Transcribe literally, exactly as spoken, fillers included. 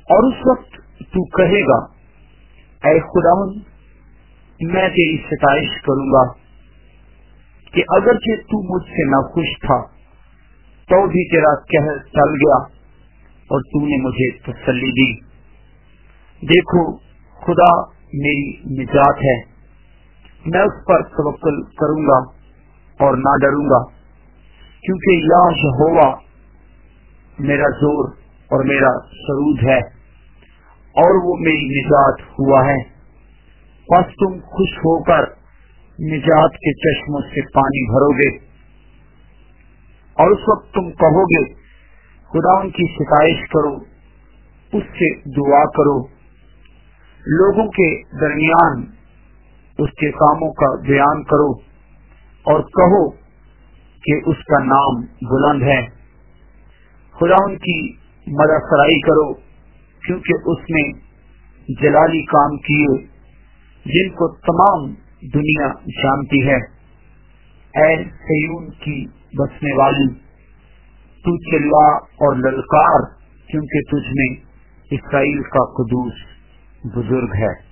اور اس वक्त तू कहेगा, ऐ खुदावंद, मैं तेरी सिताइश करूंगा कि अगरचे तू मुझसे नाखुश था तो भी तेरा कहर टल गया और तूने मुझे तसल्ली दी। देखो खुदा मेरी निजात है, मैं उस पर तवक्कुल करूंगा और ना डरूंगा, क्योंकि या यहोवा मेरा जोर और मेरा सरूद है और वो मेरी निजात हुआ है। बस तुम खुश होकर निजात के चश्मों से पानी भरोगे और उस वक्त तुम कहोगे, खुदावन की सिताइश करो, उससे दुआ करो, लोगों के दरमियान उसके कामों का बयान करो और कहो कि उसका नाम बुलंद है। खुदावन की मददसराई करो, क्योंकि उसने जलाली काम किए जिनको तमाम दुनिया जानती है। ऐ सयून की बसने वाली, तू चिल्ला और ललकार, क्योंकि तुझ में इस्राएल का कुदूस बुजुर्ग है।